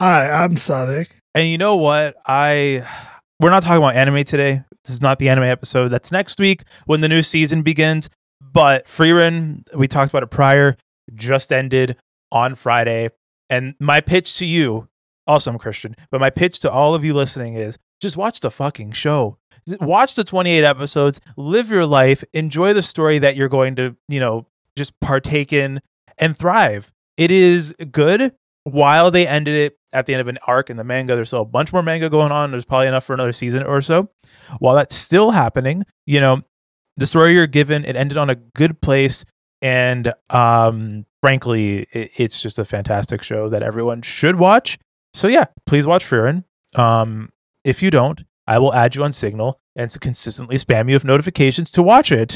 Hi, I'm Sadek. And you know what? We're not talking about anime today. This is not the anime episode. That's next week when the new season begins. But Frieren, we talked about it prior, just ended on Friday. And my pitch to you, also I'm Christian, but my pitch to all of you listening is just watch the fucking show. Watch the 28 episodes, live your life, enjoy the story that you're going to, just partake in and thrive. It is good. While they ended it at the end of an arc in the manga, there's still a bunch more manga going on. There's probably enough for another season or so. While that's still happening, the story you're given, it ended on a good place. And frankly, it's just a fantastic show that everyone should watch. So yeah, please watch Frieren. If you don't, I will add you on Signal and consistently spam you with notifications to watch it.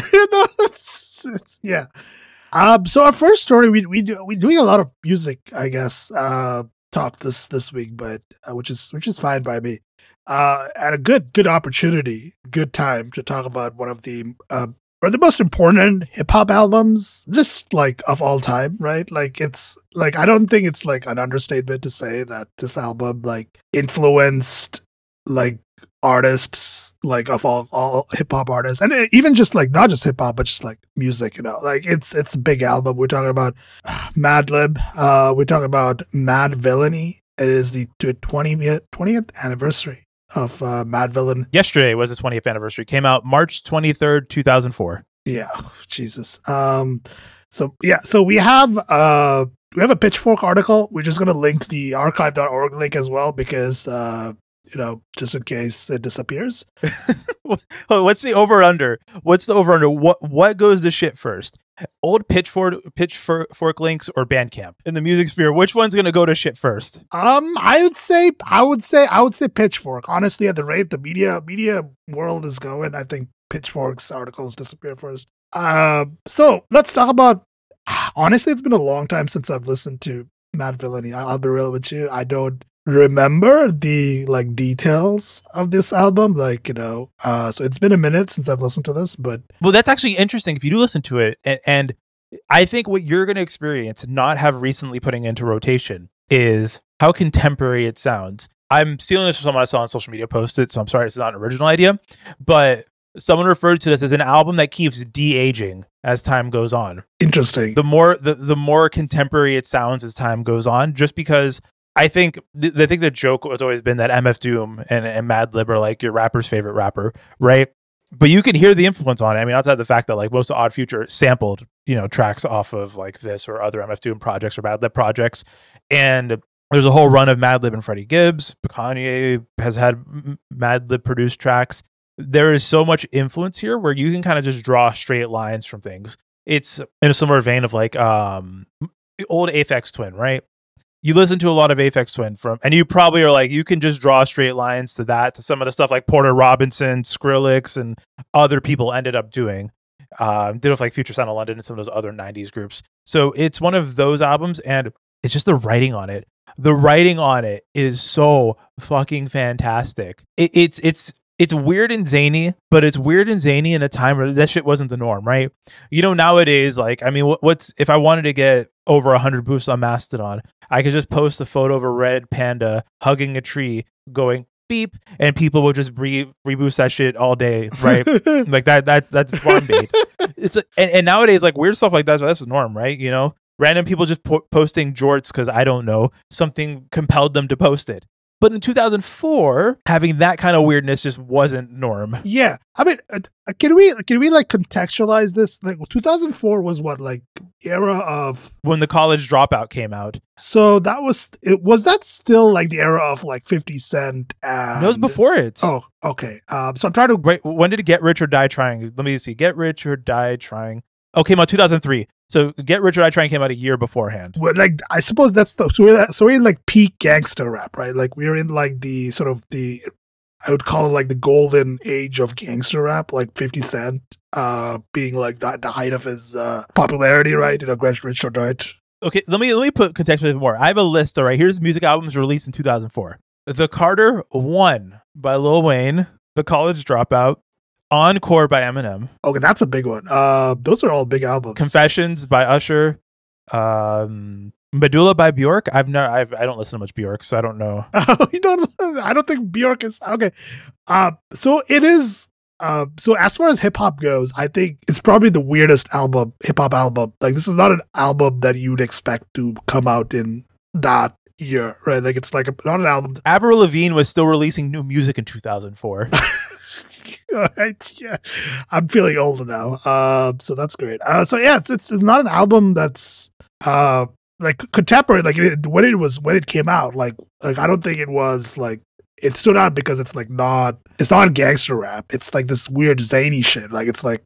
Yeah. So our first story, we doing a lot of music, I guess, talk this week, but which is fine by me. And a good opportunity, good time to talk about one of the or the most important hip hop albums, just like of all time, right? Like it's like I don't think it's like an understatement to say that this album like influenced like artists like of all hip hop artists, and even just like not just hip hop, but just like music, like it's a big album. We're talking about Madlib. We're talking about Madvillainy. It is the 20th anniversary of Madvillain. Yesterday was the 20th anniversary. Came out March 23rd, 2004. Yeah, Jesus. So we have a Pitchfork article. We're just gonna link the archive.org link as well because just in case it disappears. What's the over-under? What's the over-under? What goes to shit first? Old Pitchfork links or Bandcamp? In the music sphere, which one's going to go to shit first? I would say Pitchfork. Honestly, at the rate the media world is going, I think Pitchfork's articles disappear first. So let's talk about, honestly, it's been a long time since I've listened to Madvillainy. I'll be real with you. I don't remember the like details of this album, so it's been a minute since I've listened to this, but well, that's actually interesting if you do listen to it, and I think what you're going to experience, not have recently putting into rotation, is how contemporary it sounds. I'm stealing this from someone I saw on social media posted, so I'm sorry it's not an original idea, but someone referred to this as an album that keeps de-aging as time goes on. Interesting. The more contemporary it sounds as time goes on, just because I think the joke has always been that MF Doom and Madlib are like your rapper's favorite rapper, right? But you can hear the influence on it. I mean, outside the fact that like most of Odd Future sampled, tracks off of like this or other MF Doom projects or Madlib projects, and there's a whole run of Madlib and Freddie Gibbs. Kanye has had Madlib produced tracks. There is so much influence here where you can kind of just draw straight lines from things. It's in a similar vein of like old Aphex Twin, right? You listen to a lot of Aphex Twin and you probably are like, you can just draw straight lines to that, to some of the stuff like Porter Robinson, Skrillex, and other people ended up doing. Did with like Future Sound of London and some of those other 90s groups. So it's one of those albums, and it's just the writing on it. The writing on it is so fucking fantastic. It's weird and zany, but it's weird and zany in a time where that shit wasn't the norm, right? Nowadays, like, I mean, what's if I wanted to get over 100 boosts on Mastodon, I could just post a photo of a red panda hugging a tree going beep, and people will just reboost that shit all day, right? Like that's farm bait. And nowadays, like weird stuff like that's the norm, right? Random people just posting jorts because I don't know, something compelled them to post it. But in 2004, having that kind of weirdness just wasn't norm. Yeah, I mean, can we like contextualize this? Like 2004 was what, like era of when the College Dropout came out. So was that still like the era of like 50 Cent? And... No, it was before it. Oh, okay. So I'm trying to. Wait, when did Get Rich or Die Trying? Let me see. Get Rich or Die Trying. Oh, came out 2003. So Get Rich or Die Trying came out a year beforehand. Well, like I suppose that's so we're in like peak gangster rap, right? Like we're in like the sort of I would call it like the golden age of gangster rap, like 50 Cent being like the height of his popularity, right? Get Rich or Die. Okay, let me put contextually more. I have a list. All right, here's music albums released in 2004: The Carter 1 by Lil Wayne, The College Dropout, Encore by Eminem. Okay, that's a big one. Those are all big albums. Confessions by Usher, Medulla by Bjork. I don't listen to much Bjork, so I don't know. You don't. I don't think Bjork is okay. So it is. So as far as hip hop goes, I think it's probably the weirdest hip hop album. Like, this is not an album that you'd expect to come out in that year, right? Like, it's like not an album. Avril Lavigne was still releasing new music in 2004. All right, yeah, I'm feeling older now. So that's great. So yeah, it's not an album that's like contemporary. Like, when it came out, like I don't think it was like. It stood out because it's not gangster rap. It's like this weird zany shit. Like it's like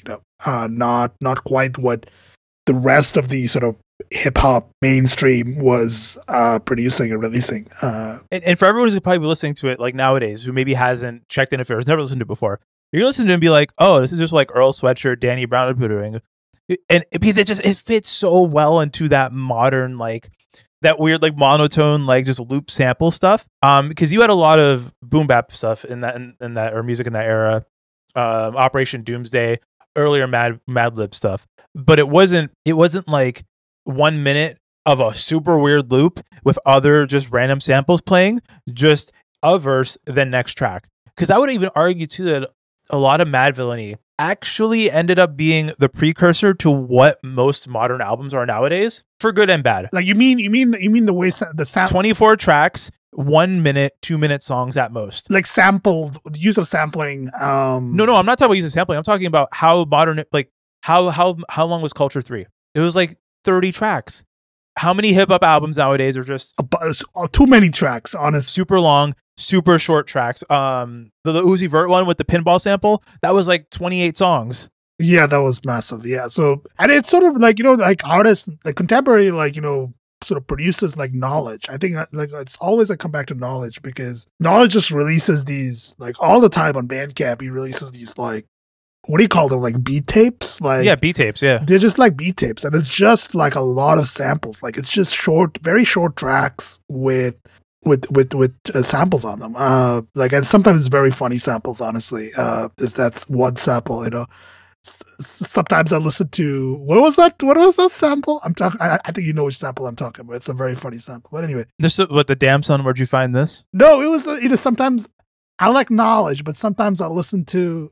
not quite what the rest of the sort of hip hop mainstream was producing and releasing. And for everyone who's probably listening to it like nowadays, who maybe hasn't checked in affairs, never listened to it before, you're gonna listen to it and be like, oh, this is just like Earl Sweatshirt, Danny Brown doing, and because it fits so well into that modern like. That weird like monotone like just loop sample stuff because you had a lot of boom bap stuff in that or music in that era, Operation Doomsday, earlier Mad Lib stuff, but it wasn't like 1 minute of a super weird loop with other just random samples playing, just a verse then next track. Because I would even argue too that a lot of Mad Villainy actually ended up being the precursor to what most modern albums are nowadays, for good and bad. Like you mean the way the sound 24 tracks, 1 minute, 2 minute songs at most. Like sampled use of sampling. No, I'm not talking about use of sampling. I'm talking about how modern, like how long was Culture 3? It was like 30 tracks. How many hip hop albums nowadays are just too many tracks? Honestly, super long, super short tracks. The Uzi Vert one with the pinball sample, that was like 28 songs. Yeah, that was massive. Yeah, so and it's sort of like like artists, like contemporary, like sort of produces like Knowledge. I think like it's always I come back to Knowledge because Knowledge just releases these like all the time on Bandcamp. He releases these like. What do you call them? Like beat tapes? Like yeah, beat tapes. Yeah, they're just like beat tapes, and it's just like a lot of samples. Like it's just very short tracks with samples on them. Like and sometimes it's very funny samples. Honestly, that's one sample. Sometimes I listen to what was that sample? I'm talking. I think you know which sample I'm talking about. It's a very funny sample. But anyway, what the damn son? Where'd you find this? No, it was sometimes I like Knowledge, but sometimes I listen to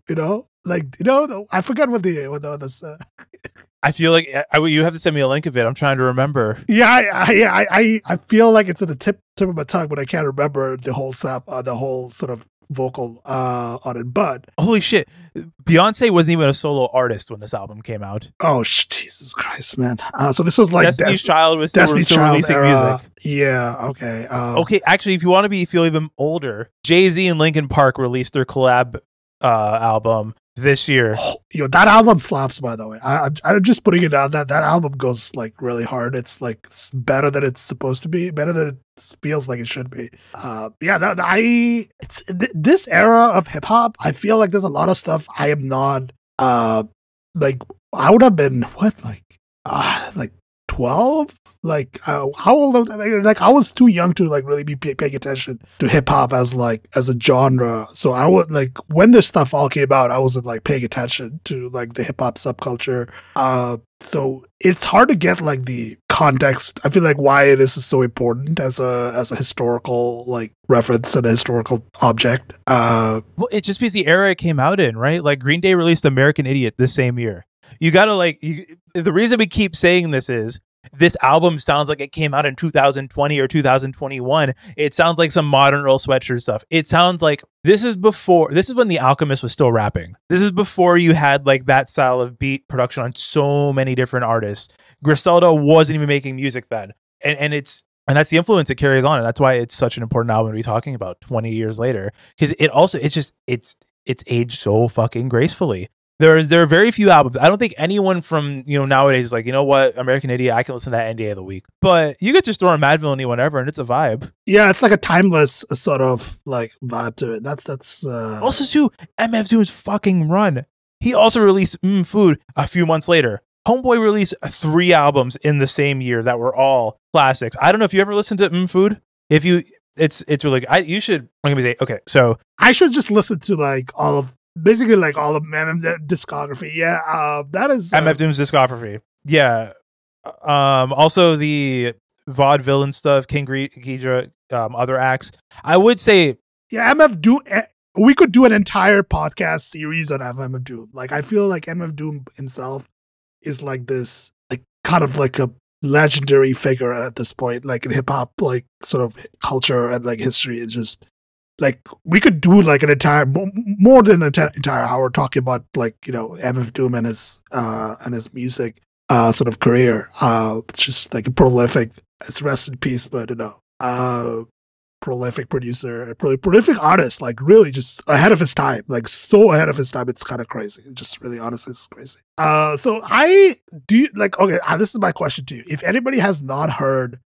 I forgot what the I feel like you have to send me a link of it. I'm trying to remember. Yeah, I feel like it's at the tip of my tongue, but I can't remember the whole sort of vocal on it. But holy shit, Beyonce wasn't even a solo artist when this album came out. Oh Jesus Christ, man! So this was like Destiny's Child was still releasing era. music. Yeah, okay. Okay, actually, if you want to feel even older, Jay-Z and Linkin Park released their collab album this year. Yo, that album slaps, by the way. I'm just putting it out that album goes like really hard. It's like it's better than it's supposed to be, better than it feels like it should be. This era of hip hop, I feel like there's a lot of stuff I am not like I would have been 12. Like how old? Like I was too young to like really be paying attention to hip hop as a genre. So I would like when this stuff all came out, I wasn't like paying attention to like the hip hop subculture. So it's hard to get like the context. I feel like why this is so important as a historical like reference and a historical object. Well, it's just because the era it came out in, right? Like Green Day released American Idiot this same year. You gotta the reason we keep saying this is this album sounds like it came out in 2020 or 2021. It sounds like some modern Earl Sweatshirt stuff. It sounds like this is when The Alchemist was still rapping. This is before you had like that style of beat production on so many different artists. Griselda wasn't even making music then. And that's the influence it carries on. And that's why it's such an important album to be talking about 20 years later. Because it's aged so fucking gracefully. There are very few albums. I don't think anyone from nowadays is like, you know what, American Idiot, I can listen to that any day of the week. But you could just throw on Mad Villainy whenever, and it's a vibe. Yeah, it's like a timeless sort of like vibe to it. That's also too MF Doom's fucking run. He also released Food a few months later. Homeboy released 3 albums in the same year that were all classics. I don't know if you ever listened to Food. If you, it's really. You should. I'm gonna say okay. So I should just listen to like all of. Basically, like all of MF discography. Yeah, that is MF Doom's discography. Yeah, Also the Vaudevillain stuff, King Ghidra, other acts. I would say, yeah, MF Doom. We could do an entire podcast series on MF Doom. Like, I feel like MF Doom himself is like this, like kind of like a legendary figure at this point, like in hip hop, like sort of culture and like history. It's just like we could do like an entire more than an entire hour talking about like MF Doom and his music sort of career. It's just like a prolific. It's rest in peace, but prolific producer, prolific artist, like really just ahead of his time, like so ahead of his time. It's kind of crazy. Just really, honestly, it's crazy. So I do like, okay, this is my question to you. If anybody has not heard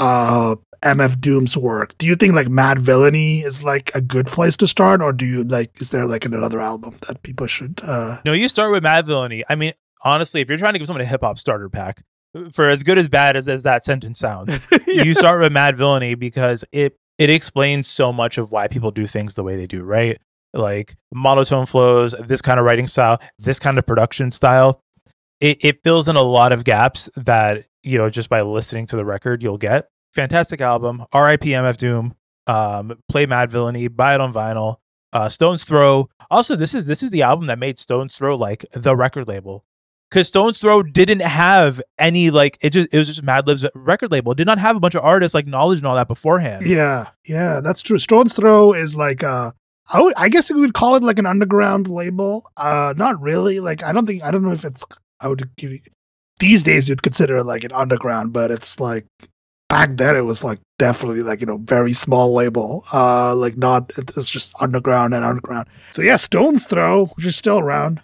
MF Doom's work, do you think like Madvillainy is like a good place to start, or do you like, is there like another album that people should? No, you start with Madvillainy. I mean, honestly, if you're trying to give someone a hip hop starter pack, for as good as bad as that sentence sounds, yeah. You start with Madvillainy because it explains so much of why people do things the way they do, right? Like monotone flows, this kind of writing style, this kind of production style. It fills in a lot of gaps that, just by listening to the record, you'll get. Fantastic album. R.I.P. MF Doom. Play Madvillainy, buy it on vinyl. Stone's Throw. Also, this is the album that made Stone's Throw like the record label. Because Stone's Throw didn't have any, like, it was just Madlib's record label. It did not have a bunch of artists like knowledge and all that beforehand. Yeah, that's true. Stone's Throw is like I guess you would call it like an underground label. Not really. Like I don't know if it's, these days you'd consider it like an underground, but it's like back then it was like definitely like very small label. Like not, it's just underground. So yeah, Stone's Throw, which is still around.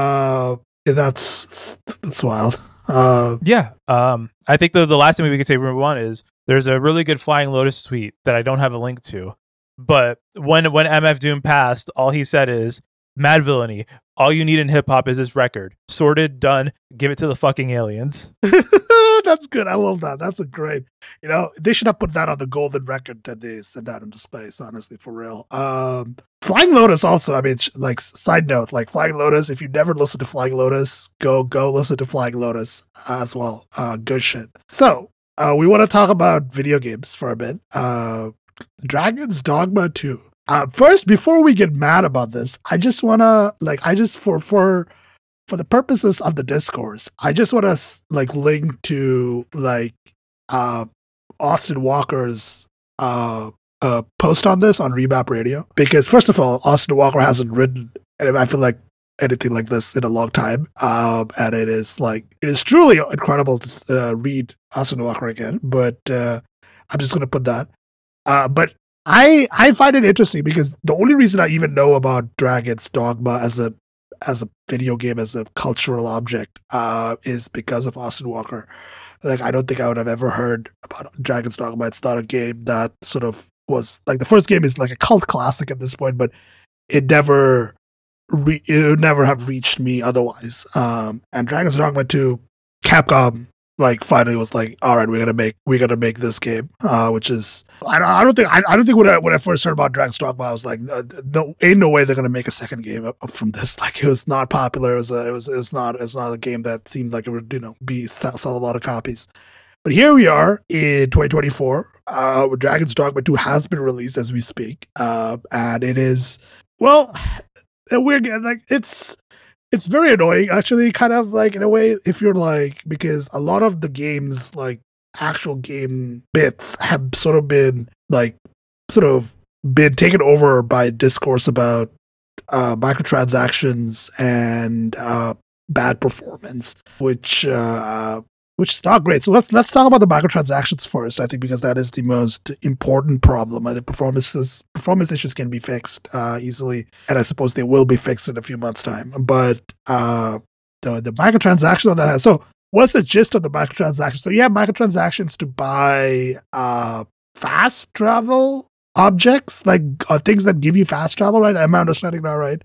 That's wild. Yeah. I think the last thing we could say for one is there's a really good Flying Lotus tweet that I don't have a link to, but when MF Doom passed, all he said is, Madvillainy, all you need in hip hop is this record. Sorted, done. Give it to the fucking aliens. That's good. I love that. That's a great. They should have put that on the golden record that they sent out into space. Honestly, for real. Flying Lotus also. I mean, like side note, like Flying Lotus. If you never listened to Flying Lotus, go listen to Flying Lotus as well. Good shit. So we want to talk about video games for a bit. Dragon's Dogma 2. First, before we get mad about this, I just want to for the purposes of the discourse, I just want to like link to like Austin Walker's post on this on Remap Radio, because first of all, Austin Walker hasn't written, and I feel like, anything like this in a long time, and it is truly incredible to read Austin Walker again. But I'm just gonna put that. But I find it interesting because the only reason I even know about Dragon's Dogma as a video game, as a cultural object, is because of Austin Walker. Like, I don't think I would have ever heard about Dragon's Dogma. It's not a game that sort of was like, the first game is like a cult classic at this point, but it never would never have reached me otherwise. And Dragon's Dogma 2, Capcom like finally was like, all right, we're gonna make this game, which is I don't think when I first heard about Dragon's Dogma, I was like, no, ain't no way they're gonna make a second game up from this. Like, it was not popular. It's not a game that seemed like it would sell a lot of copies. But here we are in 2024. Dragon's Dogma 2 has been released as we speak, and it is, well, weird. Like, it's very annoying, actually, kind of like, in a way, if you're like, because a lot of the games, like actual game bits, have sort of been taken over by discourse about microtransactions and bad performance, which is not great. So let's talk about the microtransactions first, I think, because that is the most important problem. The performance issues can be fixed easily, and I suppose they will be fixed in a few months' time. But the microtransactions on that. So what's the gist of the microtransactions? So you have microtransactions to buy fast travel objects, like things that give you fast travel, right? Am I understanding that right?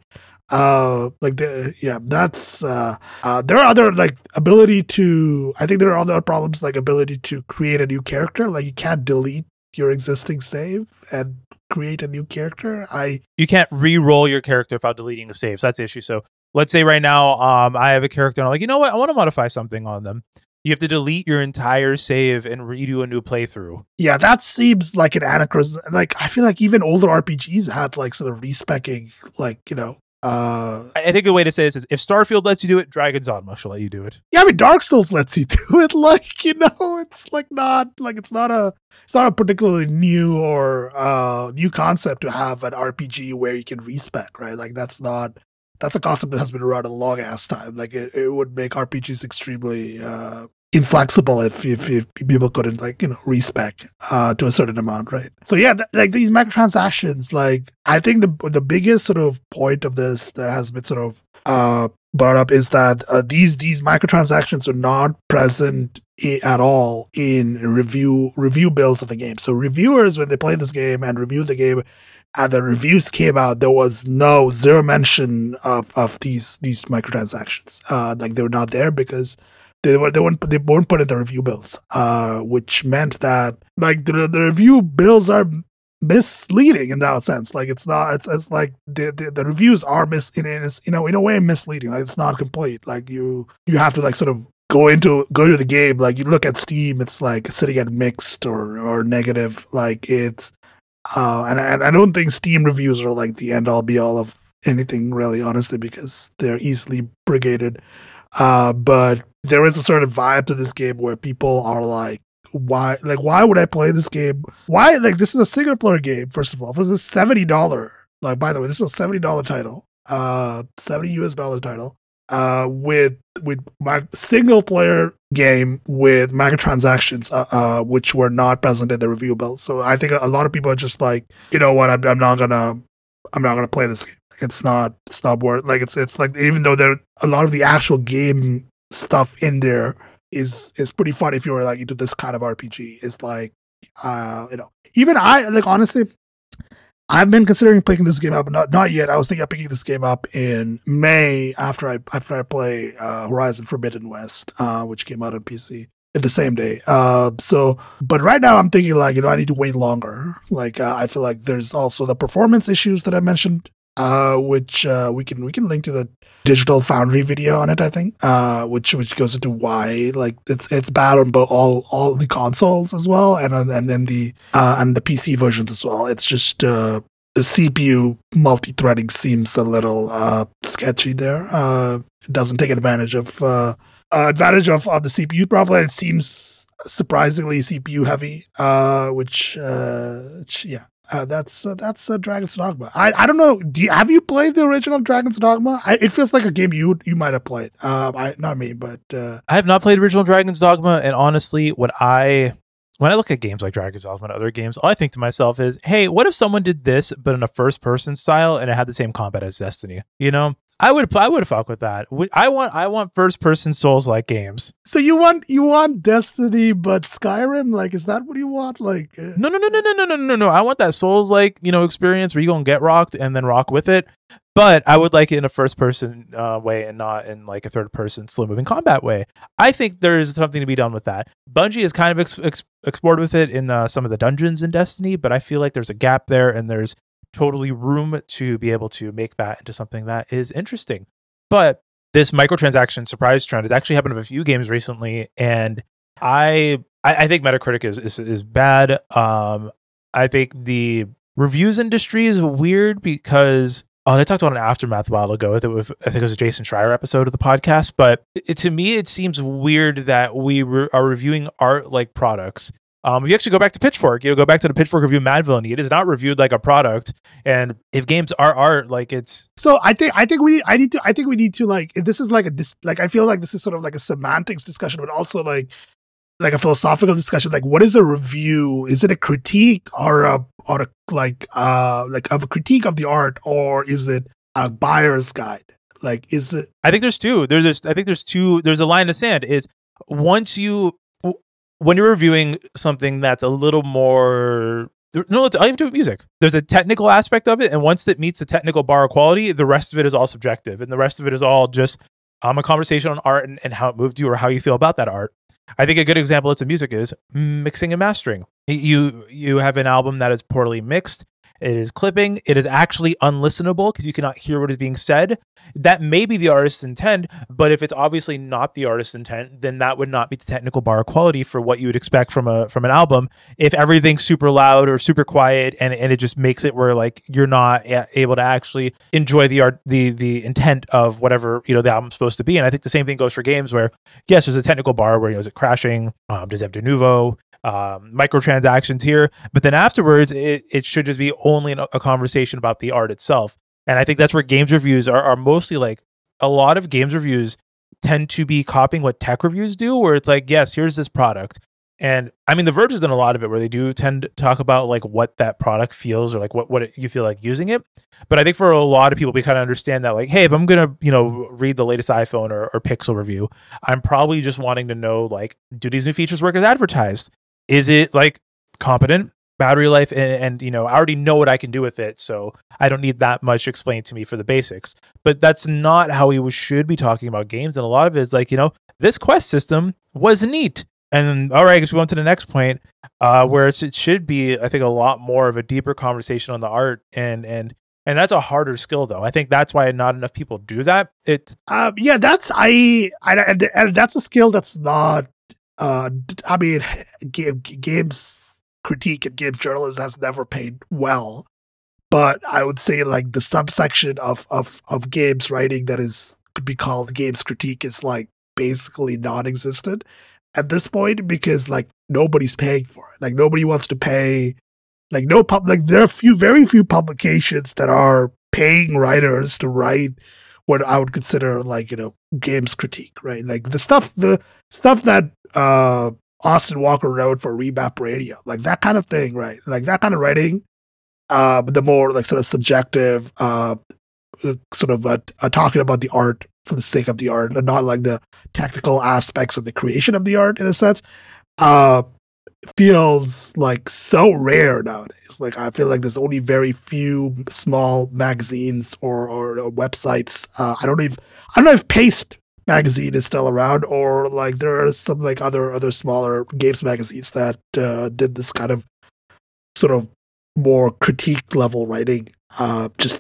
That's there are other ability to, I think there are other problems, like ability to create a new character. Like, you can't delete your existing save and create a new character. You can't re-roll your character without deleting the saves. That's the issue. So let's say right now, I have a character and I'm like, you know what, I want to modify something on them. You have to delete your entire save and redo a new playthrough. Yeah, that seems like an anachronism. Like, I feel like even older RPGs had like sort of respecking, like, I think the way to say this is if Starfield lets you do it, Dragon's Dogma shall let you do it. Yeah, I mean, Dark Souls lets you do it. Like, it's like not like it's not a particularly new or new concept to have an RPG where you can respec, right? Like that's a concept that has been around a long ass time. Like it would make RPGs extremely inflexible if people couldn't respec to a certain amount, right? So yeah, like these microtransactions, like I think the biggest sort of point of this that has been sort of brought up is that these microtransactions are not present at all in review builds of the game. So reviewers, when they play this game and review the game, and the reviews came out, there was zero mention of these microtransactions. Like they were not there because they weren't put in the review builds, which meant that like the review builds are misleading in that sense. Like it's like the reviews are in a way misleading. Like it's not complete. Like you have to like sort of go to the game. Like you look at Steam, it's like sitting at mixed or negative. Like it's and I don't think Steam reviews are like the end all be all of anything really, honestly, because they're easily brigaded. But there is a certain vibe to this game where people are like, why would I play this game? Why? Like, this is a single player game, first of all. This is $70. Like, by the way, this is a $70 title, $70 title, with my single player game with microtransactions, which were not present in the review build. So I think a lot of people are just like, you know what, I'm not gonna play this game. Like, it's not worth. Like it's like, even though there a lot of the actual game stuff in there is pretty fun if you're like into this kind of RPG. It's like, even I, like, honestly, I've been considering picking this game up, not yet. I was thinking of picking this game up in May after I play Horizon Forbidden West, which came out on PC in the same day. But right now I'm thinking like, I need to wait longer. Like I feel like there's also the performance issues that I mentioned, which we can link to the Digital Foundry video on it, I think, which goes into why like it's bad on both all the consoles as well, and then the PC versions as well. It's just the CPU multi-threading seems a little sketchy there. It doesn't take advantage of the CPU properly. It seems surprisingly CPU heavy, which yeah. That's Dragon's Dogma. I don't know. Have you played the original Dragon's Dogma? It feels like a game you might have played. Not me, but I have not played original Dragon's Dogma, and honestly, when I look at games like Dragon's Dogma and other games, all I think to myself is, hey, what if someone did this but in a first-person style and it had the same combat as Destiny? I would fuck with that. I want first-person Souls-like games. So you want Destiny but Skyrim? Like, is that what you want? Like, No. I want that Souls-like, experience where you go and get rocked and then rock with it. But I would like it in a first-person way and not in like a third-person slow-moving combat way. I think there's something to be done with that. Bungie has kind of explored with it in some of the dungeons in Destiny, but I feel like there's a gap there, and there's totally room to be able to make that into something that is interesting. But this microtransaction surprise trend has actually happened in a few games recently, and I think Metacritic is bad. I think the reviews industry is weird because they talked about an Aftermath a while ago. I think it was a Jason Schreier episode of the podcast, but to me it seems weird that we are reviewing art like products. If you actually go back to Pitchfork, go back to the Pitchfork review Madvillainy, it is not reviewed like a product. And if games are art, like it's. So I think we need to like, this is like I feel like this is sort of like a semantics discussion, but also like a philosophical discussion. Like, what is a review? Is it a critique or a critique of the art, or is it a buyer's guide? Like, is it? I think there's two. There's a line in the sand. Is when you're reviewing something that's a little more, no, all you have to do with music. There's a technical aspect of it, and once it meets the technical bar of quality, the rest of it is all subjective, and the rest of it is all just a conversation on art and how it moved you or how you feel about that art. I think a good example of music is mixing and mastering. You have an album that is poorly mixed, it is clipping, it is actually unlistenable because you cannot hear what is being said. That may be the artist's intent, but if it's obviously not the artist's intent, then that would not be the technical bar quality for what you would expect from an album. If everything's super loud or super quiet, and it just makes it where like you're not able to actually enjoy the art, the intent of whatever the album's supposed to be. And I think the same thing goes for games where yes, there's a technical bar where is it crashing? Does it have de novo? Microtransactions here, but then afterwards it should just be only a conversation about the art itself. And I think that's where games reviews are mostly like, a lot of games reviews tend to be copying what tech reviews do, where it's like, yes, here's this product. And I mean, The Verge has done a lot of it where they do tend to talk about like what that product feels or like you feel like using it. But I think for a lot of people, we kind of understand that like, hey, if I'm going to, read the latest iPhone or Pixel review, I'm probably just wanting to know, like, do these new features work as advertised? Is it like competent battery life? And I already know what I can do with it, so I don't need that much explained to me for the basics. But that's not how we should be talking about games. And a lot of it is like, this quest system was neat. And then, all right, I guess we went to the next point, where it should be, I think, a lot more of a deeper conversation on the art. And that's a harder skill, though. I think that's why not enough people do that. That's and that's a skill that's not. Games critique and games journalism has never paid well, but I would say like the subsection of games writing that could be called games critique is like basically non-existent at this point, because like nobody's paying for it. Like nobody wants to pay. Like there are very few publications that are paying writers to write what I would consider like games critique, right? Like the stuff that Austin Walker wrote for Remap Radio, like that kind of thing, right? Like that kind of writing, but the more like sort of subjective, talking about the art for the sake of the art, and not like the technical aspects of the creation of the art in a sense, feels like so rare nowadays. Like I feel like there's only very few small magazines or websites. I don't know if Paste magazine is still around, or like there are some like other smaller games magazines that did this kind of sort of more critique level writing. It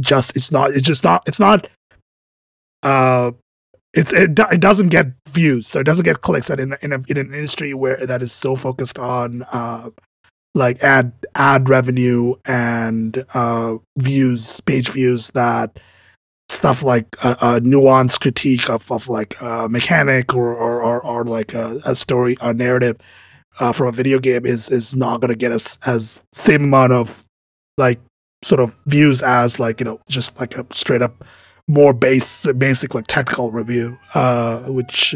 doesn't get views, so it doesn't get clicks. And in an industry where that is so focused on like ad revenue and page views, that stuff like a nuanced critique of like a mechanic or like a story, a narrative from a video game is not going to get us as same amount of like sort of views as like just like a straight up more basic like technical review, which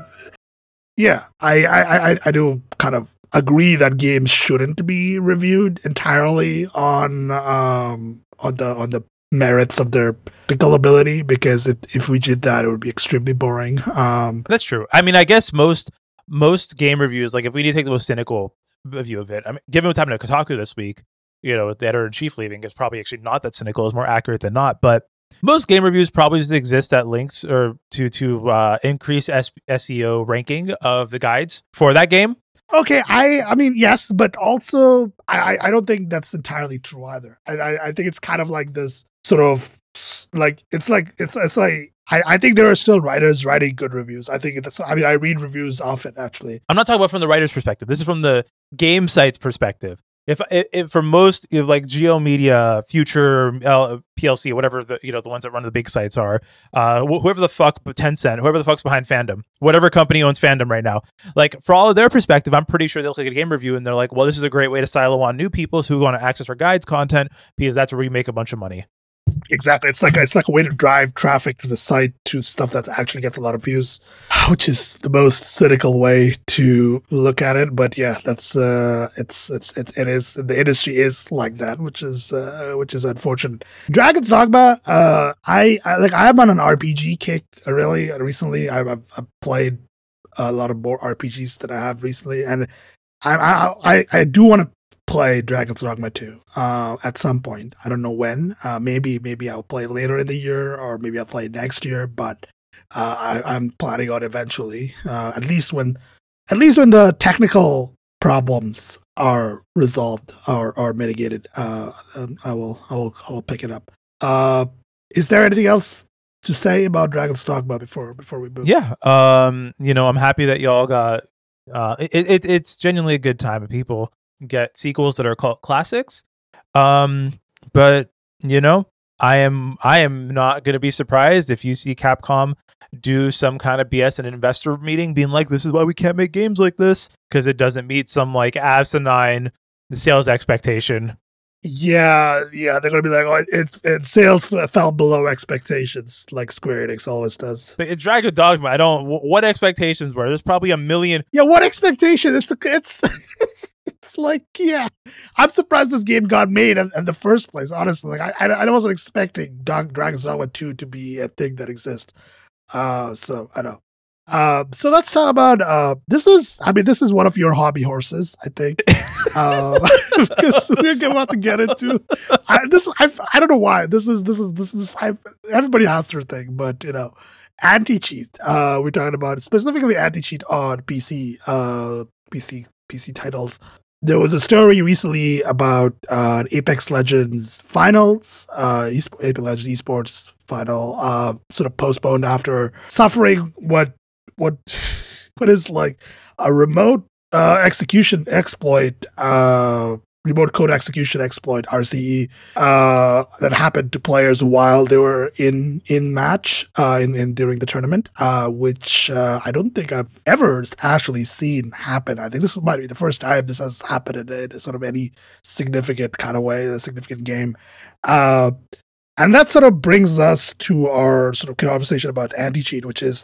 I do kind of agree that games shouldn't be reviewed entirely on the merits of their technical ability, because if we did that, it would be extremely boring. That's true. I mean, I guess most game reviews, like if we need to take the most cynical view of it, I mean, given what's happening to Kotaku this week, with the editor-in-chief leaving, is probably actually not that cynical. It's more accurate than not. But most game reviews probably just exist at links or to increase SEO ranking of the guides for that game. Okay, I mean, yes, but also I don't think that's entirely true either. I think it's kind of like this sort of like it's like I think there are still writers writing good reviews. I read reviews often, actually. I'm not talking about from the writer's perspective. This is from the game site's perspective. If for most like Geo Media, Future, PLC, whatever the ones that run the big sites are, whoever the fuck, Tencent, whoever the fuck's behind fandom, whatever company owns fandom right now, like for all of their perspective, I'm pretty sure they'll look at a game review and they're like, well, this is a great way to silo on new people who want to access our guides content, because that's where we make a bunch of money. Exactly. It's like a way to drive traffic to the site to stuff that actually gets a lot of views, which is the most cynical way to look at it. But yeah, that's it is, the industry is like that, which is unfortunate. Dragon's Dogma, I'm on an RPG kick really recently. I've played a lot of more RPGs than I have recently, and I do want to play Dragon's Dogma 2 at some point. I don't know when. Maybe I'll play later in the year, or maybe I'll play next year, but I'm planning on eventually, at least when the technical problems are resolved or mitigated, I will pick it up. Is there anything else to say about Dragon's Dogma before we move? Yeah. I'm happy that y'all got. It's genuinely a good time, and people get sequels that are called classics. But I am not going to be surprised if you see Capcom do some kind of BS in an investor meeting being like, this is why we can't make games like this, because it doesn't meet some like asinine sales expectation. Yeah, they're gonna be like, oh, it sales fell below expectations, like Square Enix always does. But it's Dragon Dogma. What expectations were? There's probably a million. Yeah, what expectation? It's it's like, yeah, I'm surprised this game got made in the first place. Honestly, like I wasn't expecting Dragon's Dogma 2 to be a thing that exists. So I know. So let's talk about this is one of your hobby horses, I think. Because we're about to get into I don't know why everybody has their thing, but anti-cheat. We're talking about specifically anti-cheat on PC titles. There was a story recently about Apex Legends finals, Apex Legends esports final, sort of postponed after suffering what is like a remote execution exploit, remote code execution exploit, RCE, that happened to players while they were in match during the tournament, which I don't think I've ever actually seen happen. I think this might be the first time this has happened in sort of any significant kind of way, a significant game. And that sort of brings us to our sort of conversation about anti-cheat, which is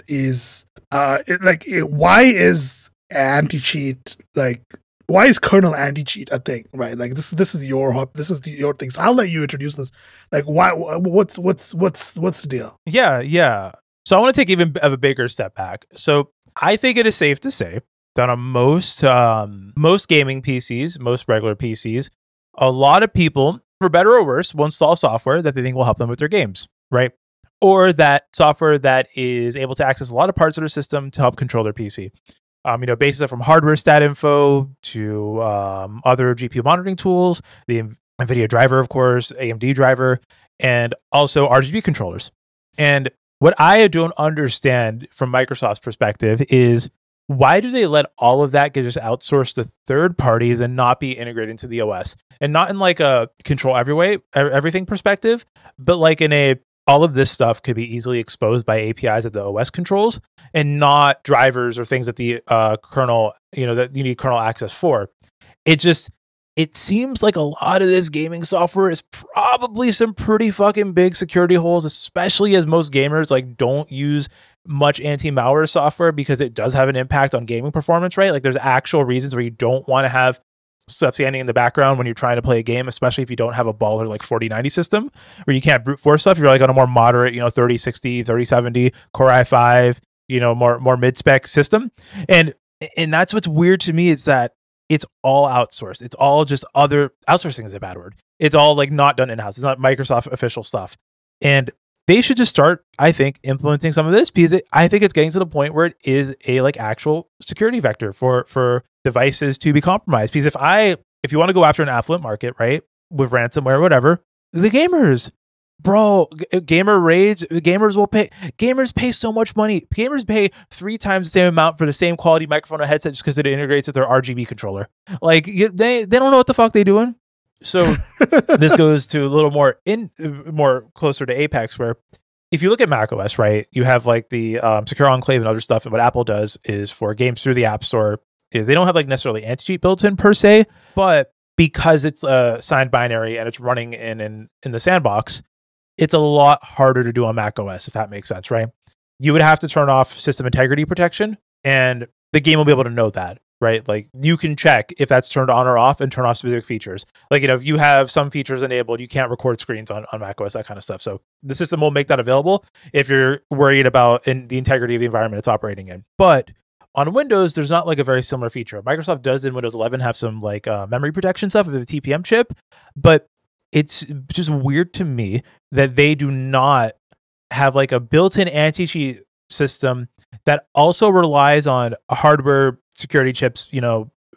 why is anti-cheat why is kernel anti-cheat a thing, right? Like this is your thing. So I'll let you introduce this. Like why? What's the deal? Yeah. So I want to take even of a bigger step back. So I think it is safe to say that on most gaming PCs, most regular PCs, a lot of people, for better or worse, will install software that they think will help them with their games, right? Or that software that is able to access a lot of parts of their system to help control their PC. Bases from hardware stat info to other GPU monitoring tools, the NVIDIA driver, of course, AMD driver, and also RGB controllers. And what I don't understand from Microsoft's perspective is, why do they let all of that get just outsourced to third parties and not be integrated into the OS? And not in like a control everything perspective, but like in all of this stuff could be easily exposed by APIs that the OS controls and not drivers or things that the kernel, that you need kernel access for. It seems like a lot of this gaming software is probably some pretty fucking big security holes, especially as most gamers like don't use much anti-malware software because it does have an impact on gaming performance, right? Like there's actual reasons where you don't want to have stuff standing in the background when you're trying to play a game, especially if you don't have a baller like 4090 system where you can't brute force stuff. You're like on a more moderate, 3060, 3070 Core i5, more mid-spec system. And that's what's weird to me is that it's all outsourced. It's all just outsourcing is a bad word. It's all like not done in-house. It's not Microsoft official stuff. And they should just start, I think, implementing some of this because I think it's getting to the point where it is a like actual security vector for devices to be compromised. Because if you want to go after an affluent market, right, with ransomware or whatever, the gamers, bro, gamer raids, gamers pay so much money. Gamers pay 3 times the same amount for the same quality microphone or headset just because it integrates with their RGB controller. Like they don't know what the fuck they're doing. So this goes to a little more closer to Apex, where if you look at macOS, right, you have like the Secure Enclave and other stuff. And what Apple does is for games through the App Store is they don't have like necessarily anti-cheat built in per se, but because it's a signed binary and it's running in the sandbox, it's a lot harder to do on macOS, if that makes sense, right? You would have to turn off system integrity protection, and the game will be able to know that, right? Like you can check if that's turned on or off and turn off specific features. Like, if you have some features enabled, you can't record screens on macOS, that kind of stuff. So the system will make that available if you're worried about the integrity of the environment it's operating in. But on Windows, there's not like a very similar feature. Microsoft does in Windows 11 have some like memory protection stuff with the TPM chip, but it's just weird to me that they do not have like a built-in anti-cheat system that also relies on hardware security chips,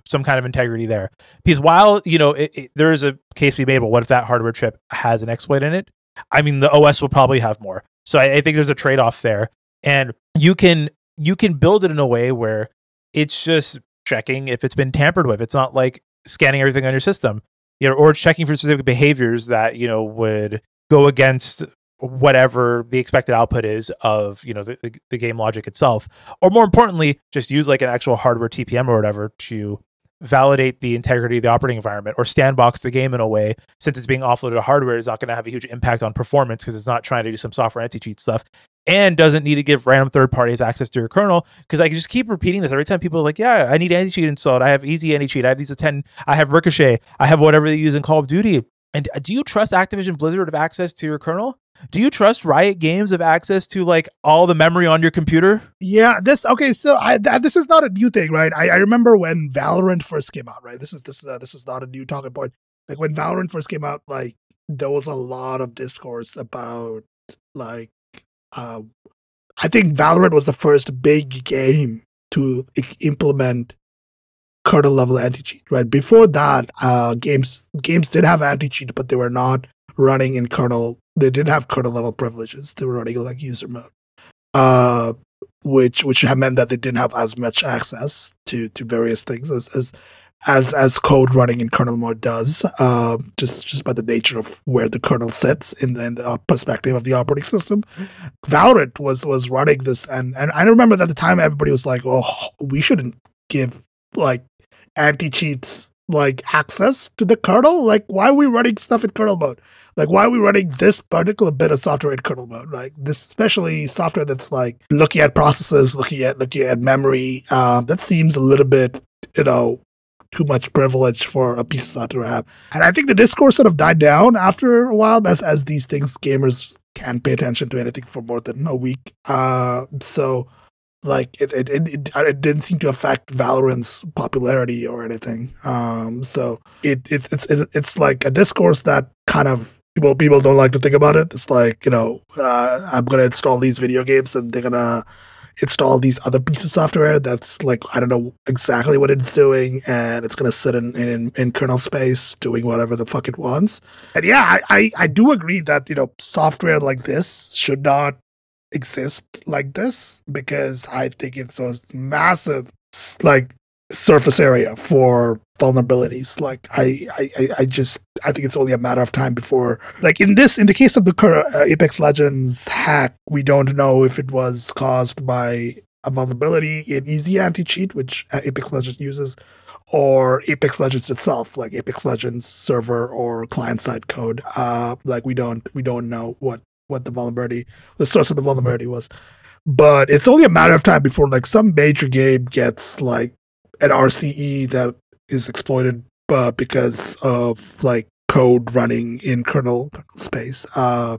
some kind of integrity there. Because while, there is a case to be made, but what if that hardware chip has an exploit in it? I mean, the OS will probably have more. So I think there's a trade-off there. And you can build it in a way where it's just checking if it's been tampered with. It's not like scanning everything on your system, or checking for specific behaviors that, would go against whatever the expected output is of, the game logic itself. Or more importantly, just use like an actual hardware TPM or whatever to validate the integrity of the operating environment, or sandbox the game in a way, since it's being offloaded to hardware, is not going to have a huge impact on performance because it's not trying to do some software anti-cheat stuff, and doesn't need to give random third parties access to your kernel. Because I just keep repeating this every time people are like, yeah, I need anti-cheat installed. I have easy anti-cheat. I have these 10. I have Ricochet. I have whatever they use in Call of Duty. And do you trust Activision Blizzard of access to your kernel? Do you trust Riot Games of access to like all the memory on your computer? Yeah, this is not a new thing, right? I remember when Valorant first came out, right? This is not a new talking point. Like when Valorant first came out, like there was a lot of discourse about like I think Valorant was the first big game to implement kernel level anti-cheat, right? Before that, games did have anti-cheat, but they were not running in kernel. They didn't have kernel level privileges. They were running in like user mode, which meant that they didn't have as much access to various things as code running in kernel mode does, just by the nature of where the kernel sits in the perspective of the operating system. Valorant was running this, and I remember that at the time everybody was like, oh, we shouldn't give like anti-cheats like access to the kernel. Like, why are we running stuff in kernel mode? Like, why are we running this particular bit of software in kernel mode? Like this, especially software that's like looking at processes, looking at memory. That seems a little bit, too much privilege for a piece of software to have. And I think the discourse sort of died down after a while, as these things, gamers can't pay attention to anything for more than a week. So like it didn't seem to affect Valorant's popularity or anything. So it's like a discourse that kind of people don't like to think about it. It's like, I'm gonna install these video games and they're gonna install these other pieces of software that's like, I don't know exactly what it's doing, and it's gonna sit in kernel space doing whatever the fuck it wants. And yeah, I do agree that software like this should not exist like this, because I think it's a massive like surface area for vulnerabilities. Like I think it's only a matter of time before, like in the case of the Apex Legends hack, we don't know if it was caused by a vulnerability in Easy Anti-Cheat, which Apex Legends uses, or Apex Legends itself, like Apex Legends server or client-side code. Like we don't know what the source of the vulnerability was. But it's only a matter of time before like some major game gets like an RCE that is exploited because of like code running in kernel space. I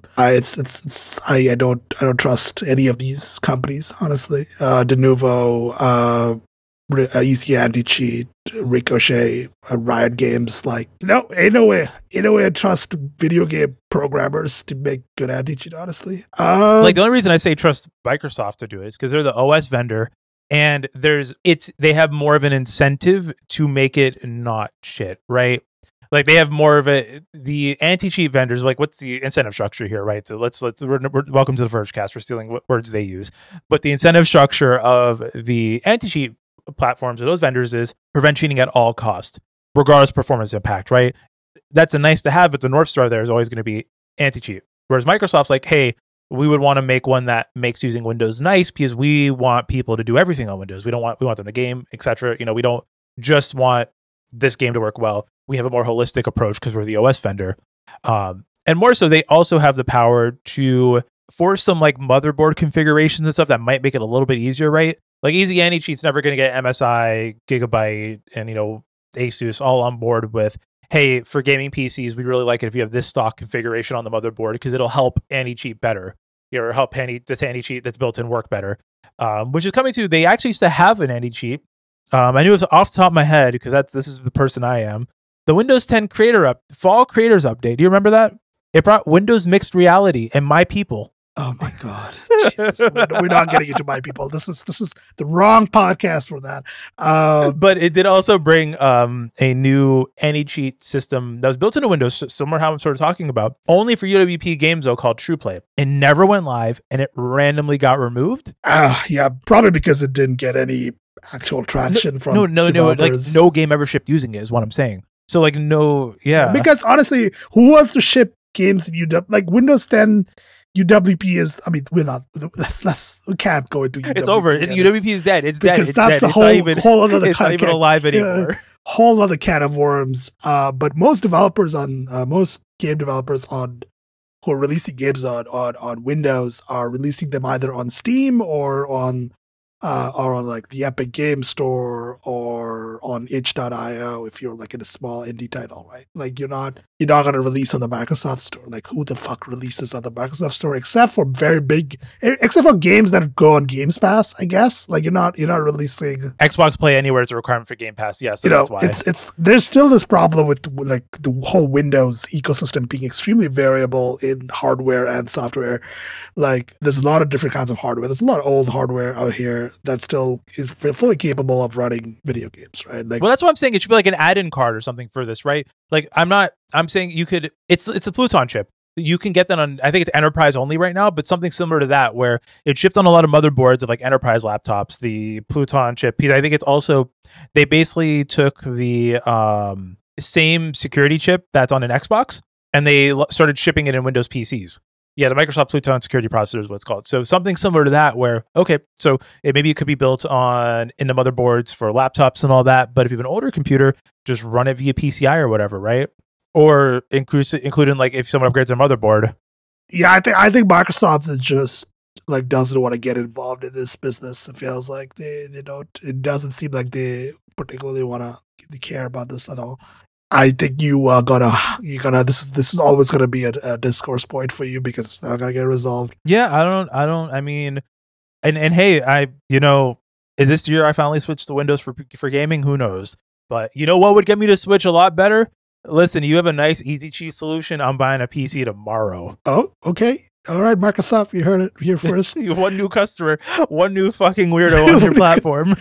don't trust any of these companies, honestly. Denuvo, Easy Anti-Cheat, Ricochet, Riot Games, like ain't no way I trust video game programmers to make good anti-cheat, honestly. Like the only reason I say trust Microsoft to do it is because they're the OS vendor, and they have more of an incentive to make it not shit, right? Like they have more of the anti-cheat vendors, like what's the incentive structure here, right? So we're welcome to the Vergecast. We're stealing what words they use. But the incentive structure of the anti-cheat platforms or those vendors is prevent cheating at all cost, regardless of performance impact, right? That's a nice to have, but the North Star there is always going to be anti-cheat. Whereas Microsoft's like, hey, we would want to make one that makes using Windows nice because we want people to do everything on Windows. We want them to game, etc. We don't just want this game to work well. We have a more holistic approach because we're the OS vendor. And more so, they also have the power to force some like motherboard configurations and stuff that might make it a little bit easier, right? Like Easy Anti-Cheat's never going to get MSI, Gigabyte, and Asus all on board with, hey, for gaming PCs, we really like it if you have this stock configuration on the motherboard because it'll help anti-cheat better, or help this anti-cheat that's built in work better. Which is coming to, they actually used to have an anti-cheat. I knew it was off the top of my head because this is the person I am. The Windows 10 Fall Creators Update. Do you remember that? It brought Windows Mixed Reality and My People Oh my God, Jesus! We're not getting into my people. This is the wrong podcast for that. But it did also bring a new anti-cheat system that was built into Windows, similar to how I'm sort of talking about, only for UWP games though, called TruePlay. It never went live, and it randomly got removed. Yeah, probably because it didn't get any actual traction from developers. Like no game ever shipped using it is what I'm saying. So like no, yeah. Because honestly, who wants to ship games in UW like Windows 10? UWP is, I mean, we can't go into UWP. It's over. UWP is dead. It's dead. Because that's dead. a whole other it's not even alive anymore. Whole other can of worms. But most developers most game developers who are releasing games on Windows are releasing them either on Steam or on like the Epic Game Store or on itch.io if you're like in a small indie title, right? Like you're not going to release on the Microsoft Store. Like who the fuck releases on the Microsoft Store except for except for games that go on Games Pass, I guess. Like you're not releasing Xbox Play Anywhere is a requirement for Game Pass. Yeah, so that's why. It's there's still this problem with like the whole Windows ecosystem being extremely variable in hardware and software. Like there's a lot of different kinds of hardware. There's a lot of old hardware out here that still is fully capable of running video games, right? Like, well, that's what I'm saying. It should be like an add-in card or something for this, right? Like I'm saying you could. It's a Pluton chip. You can get that on. I think it's enterprise only right now, but something similar to that, where it shipped on a lot of motherboards of like enterprise laptops. The Pluton chip. I think it's also they basically took the same security chip that's on an Xbox, and they started shipping it in Windows PCs. Yeah, the Microsoft Pluton security processor is what it's called. So something similar to that where, okay, so maybe it could be built in the motherboards for laptops and all that. But if you have an older computer, just run it via PCI or whatever, right? Or including like if someone upgrades their motherboard. Yeah, I think Microsoft is just like doesn't want to get involved in this business. It feels like they don't. It doesn't seem like they particularly want to care about this at all. I think you're gonna this is always gonna be a discourse point for you because it's not gonna get resolved. Yeah, I mean, and hey, is this year I finally switched to Windows for gaming? Who knows? But you know what would get me to switch a lot better? Listen, you have a nice easy cheat solution. I'm buying a PC tomorrow. Oh, okay. All right, Microsoft, you heard it here first. One new customer, one new fucking weirdo on your platform.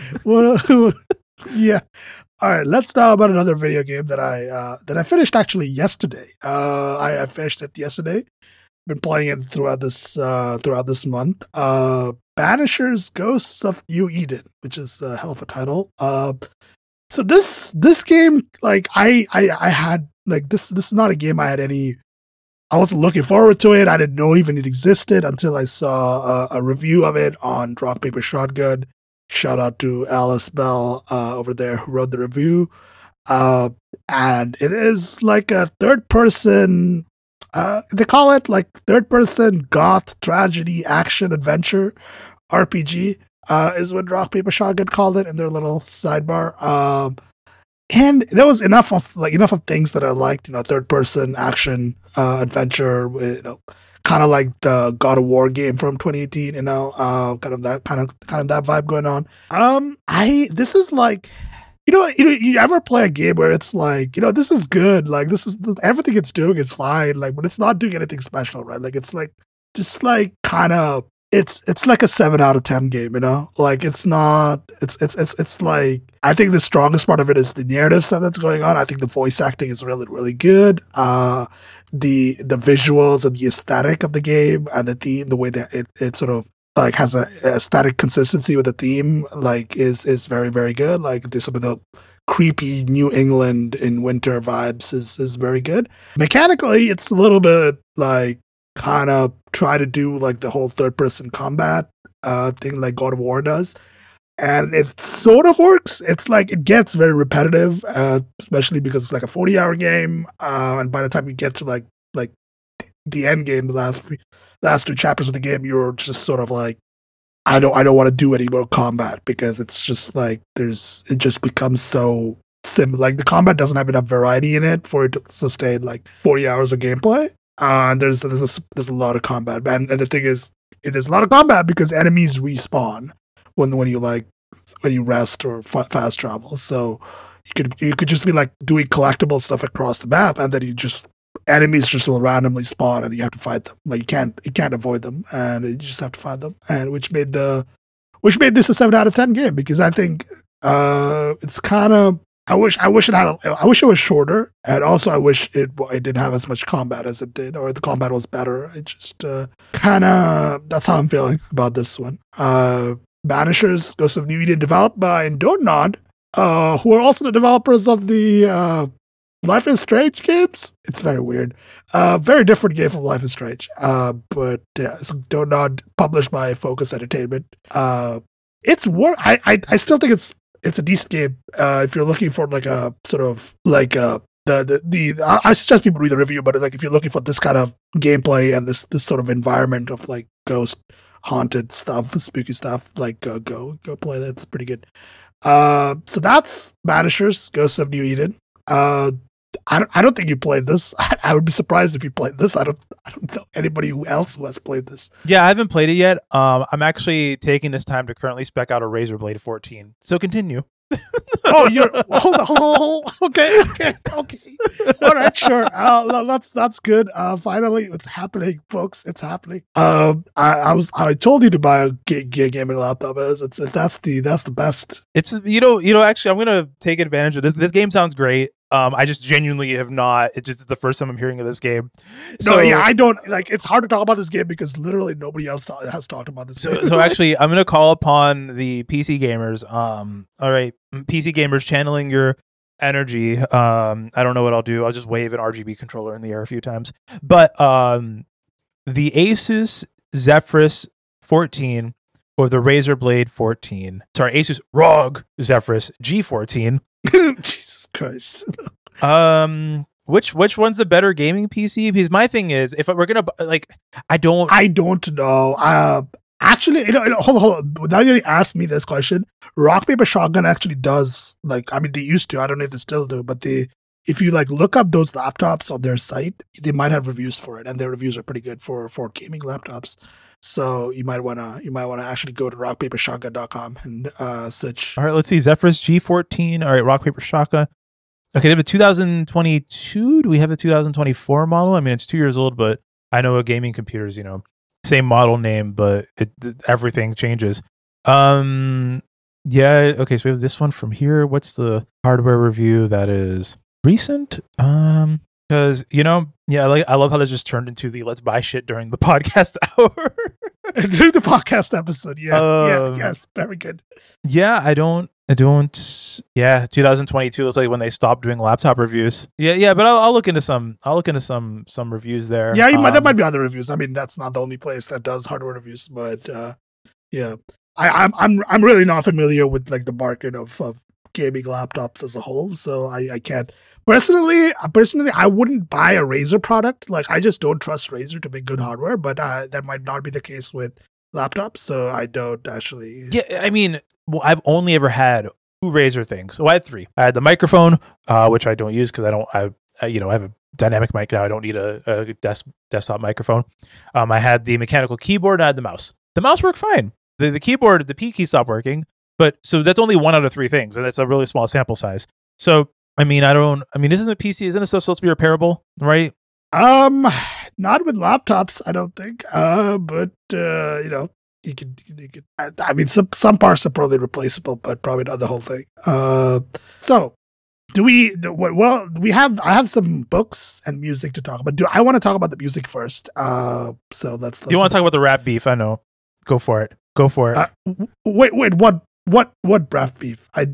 Yeah. All right, let's talk about another video game that I finished actually yesterday. I finished it yesterday. Been playing it throughout this month. Banishers: Ghosts of New Eden, which is a hell of a title. So this game, like I had like this is not a game I wasn't looking forward to it. I didn't know even it existed until I saw a review of it on Rock Paper Shotgun. Shout out to Alice Bell over there who wrote the review. And it is like a third-person, they call it like third-person goth tragedy action adventure RPG is what Rock Paper Shotgun called it in their little sidebar. And there was enough of things that I liked, third-person action adventure, kind of like the God of War game from 2018, kind of that vibe going on. This is like, you ever play a game where it's like, this is good, like this is everything it's doing is fine, like, but it's not doing anything special, right? Like it's like just like kind of it's like a 7 out of 10 game, like it's not. It's like I think the strongest part of it is the narrative stuff that's going on. I think the voice acting is really really good. The visuals and the aesthetic of the game and the theme, the way that it sort of like has a aesthetic consistency with the theme, like is very very good. Like some of the creepy New England in winter vibes is very good. Mechanically, it's a little bit like kind of try to do like the whole third person combat thing like God of War does. And it sort of works. It's like it gets very repetitive, especially because it's like a 40-hour game. And by the time you get to like the end game, the last two chapters of the game, you're just sort of like, I don't want to do any more combat because it's just like it just becomes so similar. Like the combat doesn't have enough variety in it for it to sustain like 40 hours of gameplay. And there's a lot of combat, and the thing is, there's a lot of combat because enemies respawn when you rest or fast travel. So you could just be like doing collectible stuff across the map, and then you just enemies just will randomly spawn and you have to fight them. Like you can't avoid them, and you just have to fight them. And which made this a 7 out of 10 game, because I think it's kind of, I wish it was shorter, and also I wish it didn't have as much combat as it did, or the combat was better. It just kind of, that's how I'm feeling about this one. Banishers, Ghosts of New Eden, developed by Donut, who are also the developers of the Life is Strange games. It's very weird. Very different game from Life is Strange. But yeah, it's Donut, published by Focus Entertainment. It's work. I still think it's a decent game. If you're looking for like a sort of like I suggest people read the review, but like if you're looking for this kind of gameplay and this sort of environment of like ghost haunted stuff, spooky stuff, like go play that. It's pretty good. So that's Banishers, Ghosts of New Eden. I don't think you played this. I would be surprised if you played this. I don't know anybody else who has played this. Yeah, I haven't played it yet. I'm actually taking this time to currently spec out a Razer Blade 14. So continue. Oh, you're hold on. Okay. All right, sure. That's good. Finally, it's happening, folks. It's happening. I told you to buy a gaming laptop. That's the best. It's actually I'm gonna take advantage of this. This game sounds great. I just genuinely have not. It's just the first time I'm hearing of this game. So, no, yeah, I don't like. It's hard to talk about this game because literally nobody else has talked about this. So actually, I'm gonna call upon the PC gamers. All right, PC gamers, channeling your energy. I don't know what I'll do. I'll just wave an RGB controller in the air a few times. But the Asus Zephyrus 14 or the Razer Blade 14. Sorry, Asus ROG Zephyrus G14. Jesus Christ. Which one's the better gaming PC? Because my thing is, if we're gonna like, I don't know. Actually, hold on. Now that you asked me this question, Rock Paper Shotgun actually does, like, I mean, they used to. I don't know if they still do, but if you like look up those laptops on their site, they might have reviews for it, and their reviews are pretty good for gaming laptops. So you might wanna actually go to rockpapershotgun.com and search. All right, let's see. Zephyrus G14. All right, Rock Paper Shotgun. Okay, they have a 2022. Do we have a 2024 model? I mean, it's 2 years old, but I know a gaming computer's, same model name, but everything changes. Yeah. Okay, so we have this one from here. What's the hardware review that is recent? Because I love how this just turned into the let's buy shit during the podcast hour. During the podcast episode, yes, very good. Yeah, I don't. Yeah, 2022 looks like when they stopped doing laptop reviews. Yeah, but I'll look into some. Some reviews there. Yeah, there might be other reviews. I mean, that's not the only place that does hardware reviews, but yeah, I'm really not familiar with like the market of gaming laptops as a whole, so I can't. Personally, I wouldn't buy a Razer product. Like, I just don't trust Razer to make good hardware, but that might not be the case with laptops, so I don't actually. Yeah, I mean, well, I've only ever had 2 Razer things. So I had 3. I had the microphone, which I don't use because I have a dynamic mic now. I don't need a desktop microphone. I had the mechanical keyboard and I had the mouse. The mouse worked fine. The keyboard, the P key stopped working. But so that's only 1 out of 3 things, and that's a really small sample size. So isn't a PC, isn't it stuff supposed to be repairable, right? Not with laptops, I don't think. But you could. I mean, some parts are probably replaceable, but probably not the whole thing. So do we? Well, I have some books and music to talk about. I want to talk about the music first? So let's. You want to talk about the rap beef? I know. Go for it. Wait. What rap beef? I'm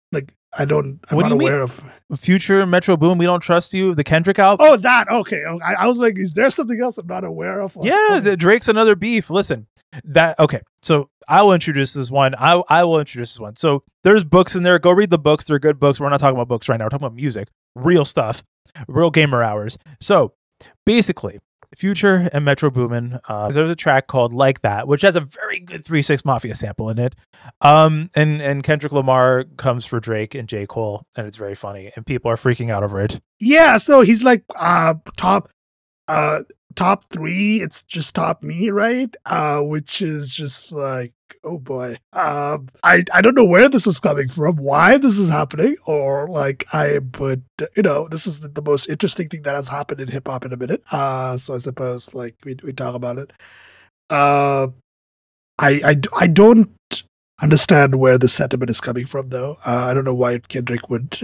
not aware of. Future, Metro Boom, We Don't Trust You, the Kendrick album. Oh, that. Okay. I was like, is there something else I'm not aware of? Drake's another beef. Listen, okay. So I will introduce this one. I will introduce this one. So there's books in there. Go read the books. They're good books. We're not talking about books right now. We're talking about music, real stuff, real gamer hours. So basically, Future and Metro Boomin, there's a track called Like That, which has a very good 3 6 Mafia sample in it. And Kendrick Lamar comes for Drake and J. Cole, and it's very funny, and people are freaking out over it. Yeah, so he's like top 3, it's just Top Me, right? Which is just like, oh boy. I don't know where this is coming from, why this is happening, or like but this is the most interesting thing that has happened in hip hop in a minute. So I suppose like we talk about it. I don't understand where the sentiment is coming from, though. I don't know why Kendrick would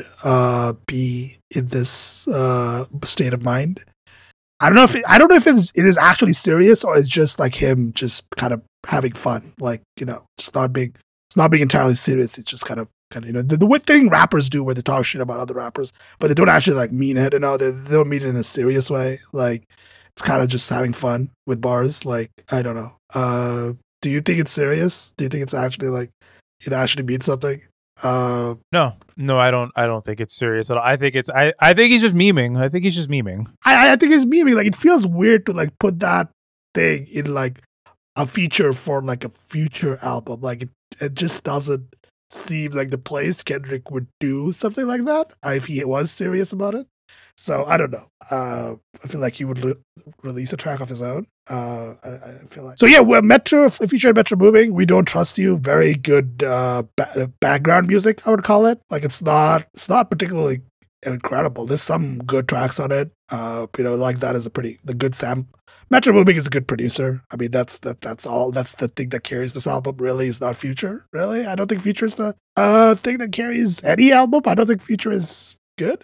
be in this state of mind. I don't know if it is actually serious or it's just like him just kind of having fun, like just not being entirely serious. It's just kind of the weird thing rappers do where they talk shit about other rappers, but they don't actually like mean it. They don't mean it in a serious way. Like it's kind of just having fun with bars. Like I don't know. Do you think it's serious? Do you think it's actually like it actually means something? No, I don't think it's serious at all. I think he's just memeing. I think he's just memeing. I think he's memeing. Like it feels weird to like put that thing in like a feature for like a future album. Like it just doesn't seem like the place Kendrick would do something like that if he was serious about it. So I don't know. I feel like he would release a track of his own. I feel like so. Yeah, we're Metro. Featured Metro Booming. We Don't Trust You. Very good background music, I would call it. Like it's not particularly incredible. There's some good tracks on it. Like that is the good Sam. Metro Booming is a good producer. I mean, that's all. That's the thing that carries this album. Really, is not Future. Really, I don't think Future is the thing that carries any album. I don't think Future is good.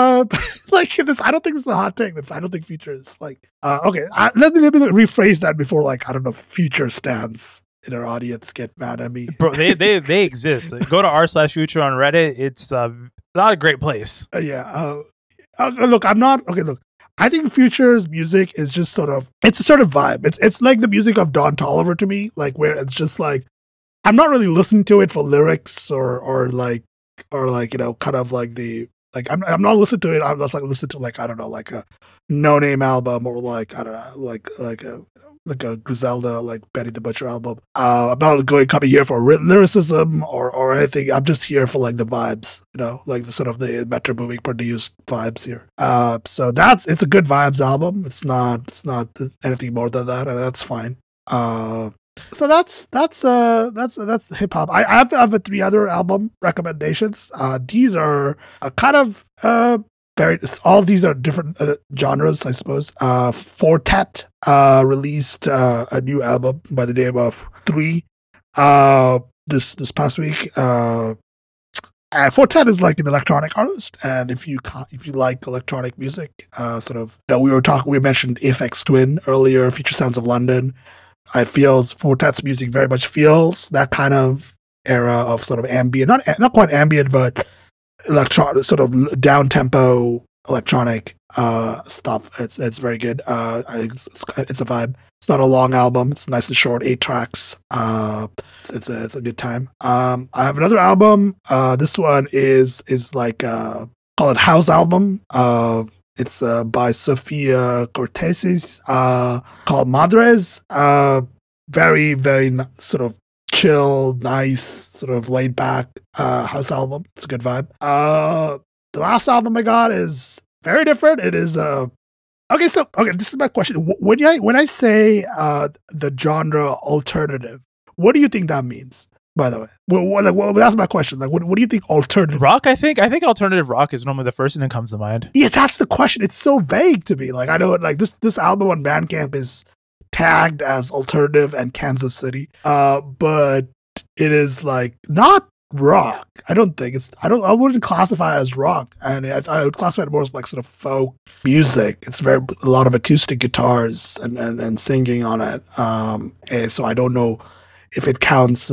Like this, I don't think this is a hot take. I don't think Future is like okay. Let me rephrase that before like I don't know. Future stands in our audience get mad at me. Bro, they exist. Go to r/Future on Reddit. It's not a great place. Look, I'm not okay. Look, I think Future's music is just it's a sort of vibe. It's like the music of Don Toliver to me. Like where it's just like I'm not really listening to it for lyrics or kind of like the. Like I'm not listening to it. I'm just like listen to like I don't know like a no name album or like I don't know like a Griselda like Benny the Butcher album. I'm not coming here for lyricism or anything. I'm just here for like the vibes, like the sort of the Metro Booming produced vibes here. So it's a good vibes album. It's not anything more than that, and that's fine. So that's hip hop. I have 3 other album recommendations. These are kind of all of these are different genres, I suppose. Fortet released a new album by the name of 3 this past week. Fortet is like an electronic artist, and if you like electronic music, we mentioned Aphex Twin earlier, Future Sounds of London. Fortet's music very much feels that kind of era of sort of ambient, not quite ambient, but electronic, sort of down tempo electronic stuff. It's very good. It's a vibe. It's not a long album. It's nice and short, 8 tracks. It's a good time. I have another album. This one is like call it House album. It's by Sofia Cortesis, called Madres. Very, very sort of chill, nice, sort of laid back house album. It's a good vibe. The last album I got is very different. It is okay. This is my question. When I say the genre alternative, what do you think that means? By the way, that's my question. Like, what do you think alternative rock? I think alternative rock is normally the first thing that comes to mind. Yeah, that's the question. It's so vague to me. Like, I know, like this album on Bandcamp is tagged as alternative and Kansas City, but it is like not rock. I don't think it's. I wouldn't classify it as rock, and I would classify it more as like sort of folk music. It's a lot of acoustic guitars and singing on it. And so I don't know if it counts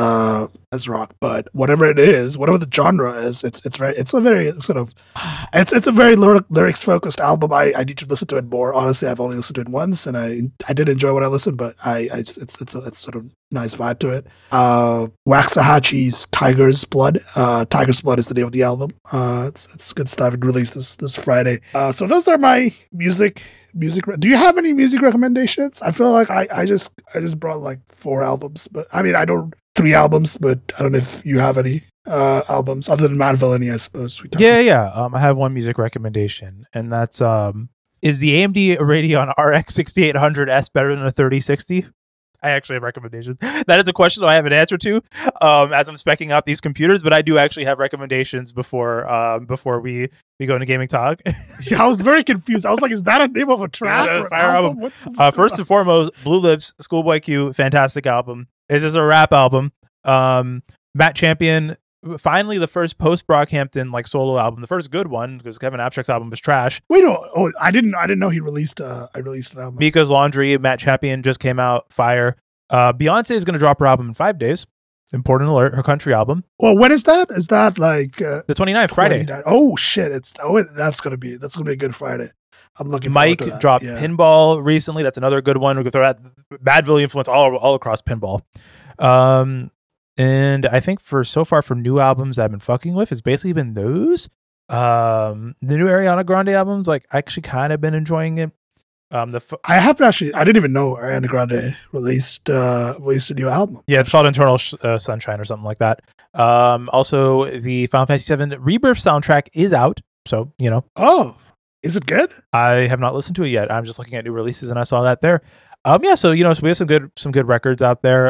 as rock, but whatever it is, whatever the genre is, it's a very sort of it's a very lyrics focused album. I need to listen to it more. Honestly, I've only listened to it once, and I did enjoy what I listened, but it's sort of nice vibe to it. Waxahachie's Tiger's Blood. Tiger's Blood is the name of the album. It's good stuff. It released this Friday. So those are my music. Do you have any music recommendations? I feel like I just brought like 4 albums, but I mean 3 albums, but I don't know if you have any albums other than Mad Villainy, I suppose. Yeah. I have one music recommendation, and that's is the AMD Radeon RX 6800S better than a 3060? I actually have recommendations. That is a question I have an answer to as I'm specking out these computers, but I do actually have recommendations before we go into gaming talk. Yeah, I was very confused. I was like, is that a name of a track or an Fire album? What's First and foremost, Blue Lips, Schoolboy Q, fantastic album. It's just a rap album. Matt Champion, finally the first post Brockhampton like solo album, the first good one, because Kevin Abstrakt's album was trash. Wait, no, I didn't know he released an album. Mika's Laundry, Matt Champion just came out, fire. Beyonce is going to drop her album in 5 days. Important alert, her country album. Well, when is that? Is that like the 29th, Friday? Oh shit! That's gonna be a good Friday. I'm looking. Mike forward to that. dropped Pinball recently. That's another good one. We could throw that Madville influence all across pinball. And I think for new albums I've been fucking with, it's basically been those. The new Ariana Grande albums, like I actually kind of been enjoying it. I didn't even know Ariana Grande released a new album. Yeah, it's called Eternal Sunshine or something like that. Also, the Final Fantasy VII Rebirth soundtrack is out, so you know. Oh, is it good? I have not listened to it yet. I'm just looking at new releases, and I saw that there. Yeah, so you know, so we have some good records out there.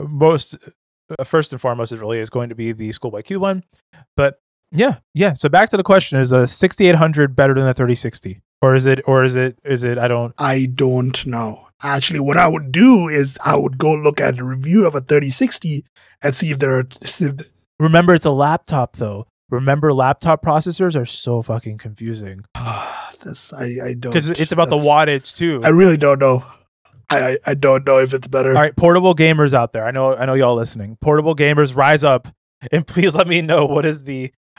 First and foremost, it really is going to be the Schoolboy Q one, but yeah. So back to the question: is a 6800 better than a 3060? Or is it? I don't know. Actually, what I would do is I would go look at a review of a 3060 and see if there are. Remember, it's a laptop though. Remember, laptop processors are so fucking confusing. I don't. Because it's about the wattage too. I really don't know. I don't know if it's better. All right, portable gamers out there. I know y'all listening. Portable gamers, rise up and please let me know what is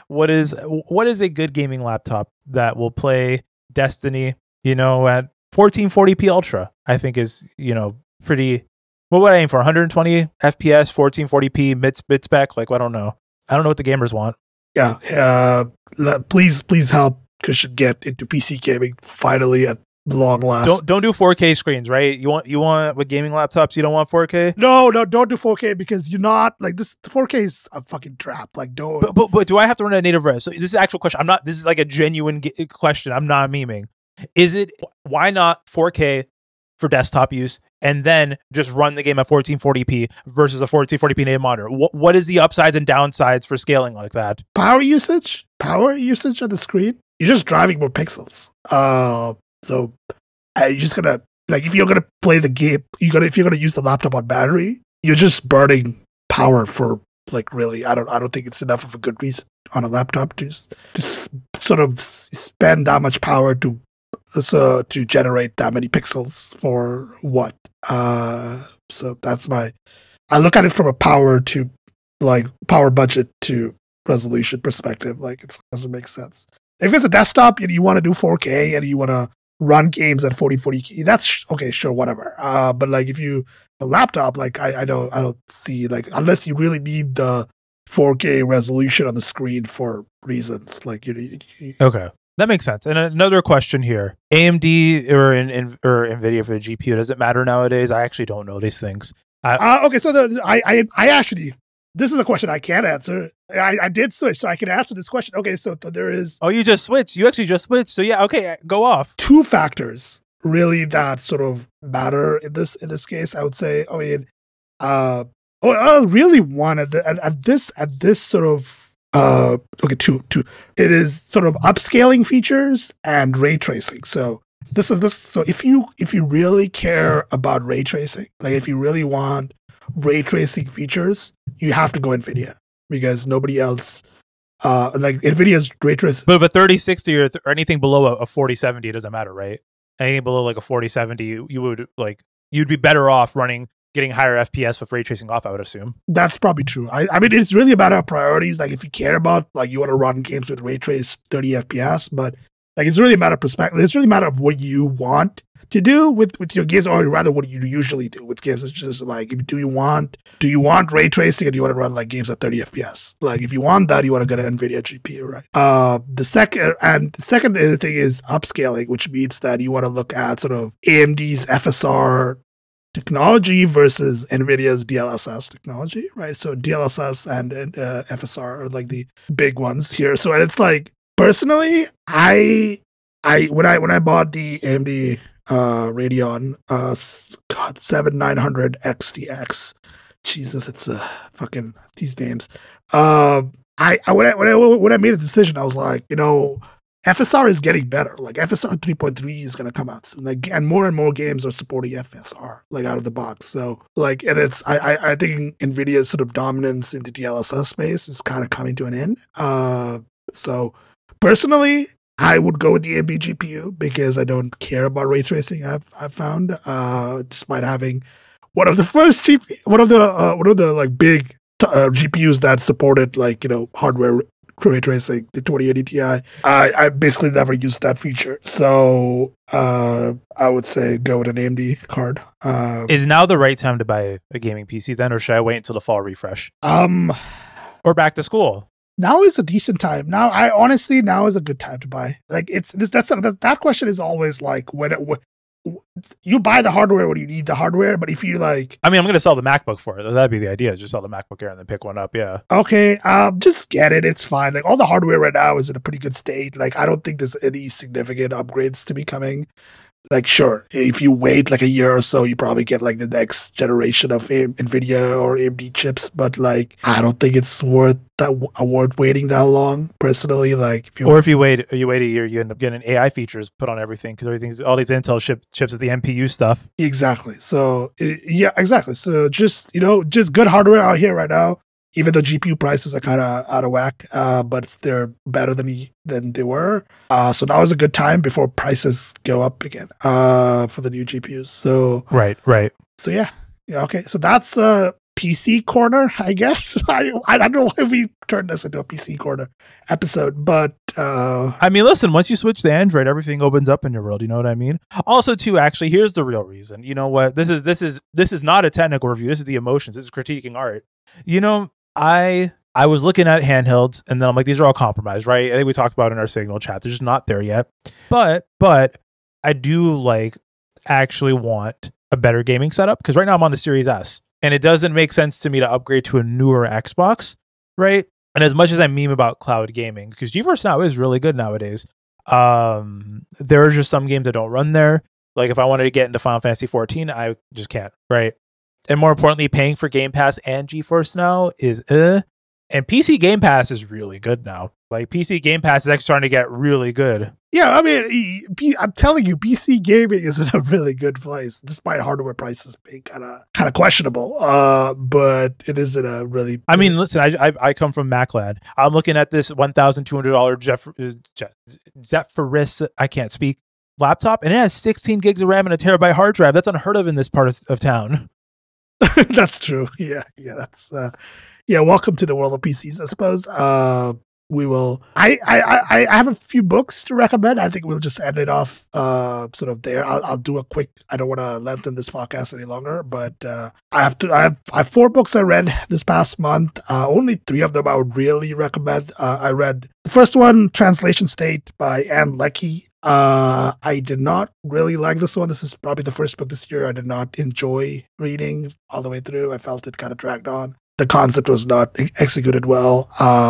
a good gaming laptop that will play Destiny, you know, at 1440p ultra. I think is, you know, pretty. What would I aim for? 120 FPS, 1440p mid spec. Like, I don't know what the gamers want. Yeah. Please help Christian get into PC gaming finally at long last. Don't do 4K screens, right? You want with gaming laptops, you don't want 4K? No, don't do 4K because you're not like this. 4K is a fucking trap. Like, don't. But do I have to run a native res? So this is an actual question. This is like a genuine question. I'm not memeing. Why not 4K for desktop use and then just run the game at 1440p versus a 1440p native monitor? What is the upsides and downsides for scaling like that? Power usage of the screen. You're just driving more pixels. So you're just gonna, like, if you're gonna play the game, if you're gonna use the laptop on battery, you're just burning power for, like, really. I don't think it's enough of a good reason on a laptop to sort of spend that much power to generate that many pixels for what. So that's I look at it from a power budget to resolution perspective. Like, it doesn't make sense. If it's a desktop and you want to do 4K and you want to run games at 40p, that's okay, sure, whatever. But like, if you a laptop, like, I don't see, like, unless you really need the 4K resolution on the screen for reasons like you okay, that makes sense. And another question here: AMD or NVIDIA for the GPU, does it matter nowadays? I actually don't know these things. Okay, so I actually. This is a question I can't answer. I did switch, so I can answer this question. Okay, so there is... Oh, you just switched. You actually just switched. So yeah, okay, go off. Two factors really that sort of matter in this case, I would say. I mean, really one at this sort of two. It is sort of upscaling features and ray tracing. So so if you really care about ray tracing, like if you really want ray tracing features, you have to go NVIDIA because nobody else, like NVIDIA's ray tracing. But if a 3060 or anything below a 4070, it doesn't matter, right? Anything below like a 4070, you'd be better off getting higher FPS with ray tracing off, I would assume. That's probably true. I mean, it's really a matter of priorities. Like, if you care about, like, you want to run games with ray trace 30 FPS, but like, it's really a matter of perspective. It's really a matter of what you want to do with your games, or rather what you usually do with games. It's just like, do you want ray tracing, or do you want to run like games at 30 FPS? Like, if you want that, you want to get an NVIDIA GPU, right? The second thing is upscaling, which means that you want to look at sort of AMD's FSR technology versus NVIDIA's DLSS technology, right? So DLSS and FSR are like the big ones here. So, and it's like, personally, when I bought the AMD Radeon 7900 XTX. Jesus, it's fucking these names. When I made a decision, I was like, FSR is getting better. Like FSR 3.3 is gonna come out soon. Like, and more games are supporting FSR like out of the box. So like, and it's I think NVIDIA's sort of dominance in the DLSS space is kind of coming to an end. So personally, I would go with the AMD GPU because I don't care about ray tracing. I've found, despite having one of the first one of the like big GPUs that supported like hardware ray tracing, the 2080 Ti. I basically never used that feature, so I would say go with an AMD card. Is now the right time to buy a gaming PC then, or should I wait until the fall refresh? Or back to school? Now is a decent time. Now is a good time to buy. Like that question is always like when you buy the hardware when you need the hardware, but if you like, I mean, I'm going to sell the MacBook for it. That'd be the idea. Just sell the MacBook Air and then pick one up. Yeah. Okay. Just get it. It's fine. Like all the hardware right now is in a pretty good state. Like I don't think there's any significant upgrades to be coming. Like, sure, if you wait like a year or so, you probably get like the next generation of NVIDIA or AMD chips. But like, I don't think it's worth waiting that long. Personally, like, if you wait a year, you end up getting AI features put on everything because all these Intel chips with the NPU stuff. Exactly. So yeah, exactly. So just good hardware out here right now. Even though GPU prices are kind of out of whack, but they're better than they were. So now is a good time before prices go up again for the new GPUs. So right. So yeah. Okay. So that's PC corner, I guess. I don't know why we turned this into a PC corner episode, but I mean, listen. Once you switch to Android, everything opens up in your world. You know what I mean? Also, too, actually, here's the real reason. You know what? This is not a technical review. This is the emotions. This is critiquing art. I was looking at handhelds and then I'm like, these are all compromised, right? I think we talked about it in our Signal chat. They're just not there yet. But I do actually want a better gaming setup because right now I'm on the Series S and it doesn't make sense to me to upgrade to a newer Xbox, right? And as much as I meme about cloud gaming, because GeForce Now is really good nowadays, there are just some games that don't run there. Like if I wanted to get into Final Fantasy 14, I just can't, right? And more importantly, paying for Game Pass and GeForce Now is And PC Game Pass is really good now. Like PC Game Pass is actually starting to get really good. Yeah, I mean, I'm telling you, PC gaming is in a really good place, despite hardware prices being kind of questionable. But it is in a really. I mean, listen, I come from MacLad. I'm looking at this $1,200 Zephyrus. I can't speak laptop, and it has 16 gigs of RAM and a terabyte hard drive. That's unheard of in this part of town. That's true. Yeah, that's welcome to the world of PCs, I suppose. We will. I have a few books to recommend. I think we'll just end it off sort of there. I'll do a quick. I don't want to lengthen this podcast any longer, but I have 4 books I read this past month. Only 3 of them I would really recommend. I read the first one, Translation State by Ann Leckie. I did not really like this one. This is probably the first book this year I did not enjoy reading all the way through. I felt it kind of dragged on. The concept was not executed well.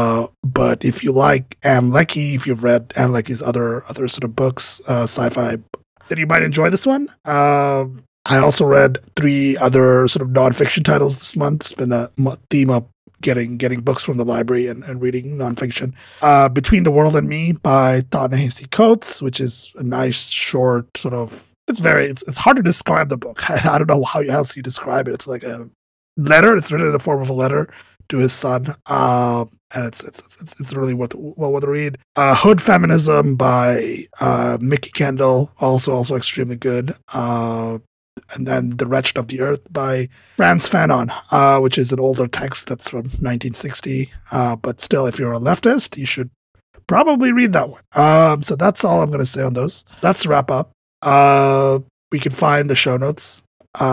But if you like Ann Leckie, if you've read Ann Leckie's other sort of books, sci-fi, then you might enjoy this one. I also read 3 other sort of nonfiction titles this month. It's been a theme of getting books from the library and reading nonfiction. Between the World and Me by Ta-Nehisi Coates, which is a nice short sort of. It's hard to describe the book. I don't know how else you describe it. It's like a letter. It's written in the form of a letter to his son, and it's really worth the read. Hood Feminism by Mickey Kendall, also extremely good. And then The Wretched of the Earth by Frantz Fanon, which is an older text that's from 1960. But still, if you're a leftist, you should probably read that one. So that's all I'm going to say on those. Let's wrap up. We can find the show notes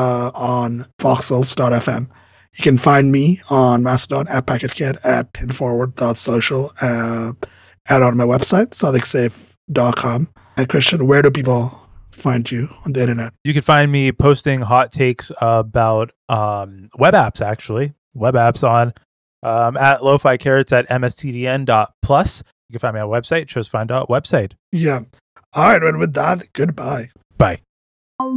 on foxels.fm. You can find me on Mastodon at PacketKid at pinforward.social and on my website, sonicsafe.com. And Christian, where do people find you on the internet? You can find me posting hot takes about web apps, actually. Web apps on at Lo-Fi Carrots at mstdn.plus. You can find me on our website, choosefine.website. Yeah. All right, and with that, goodbye. Bye.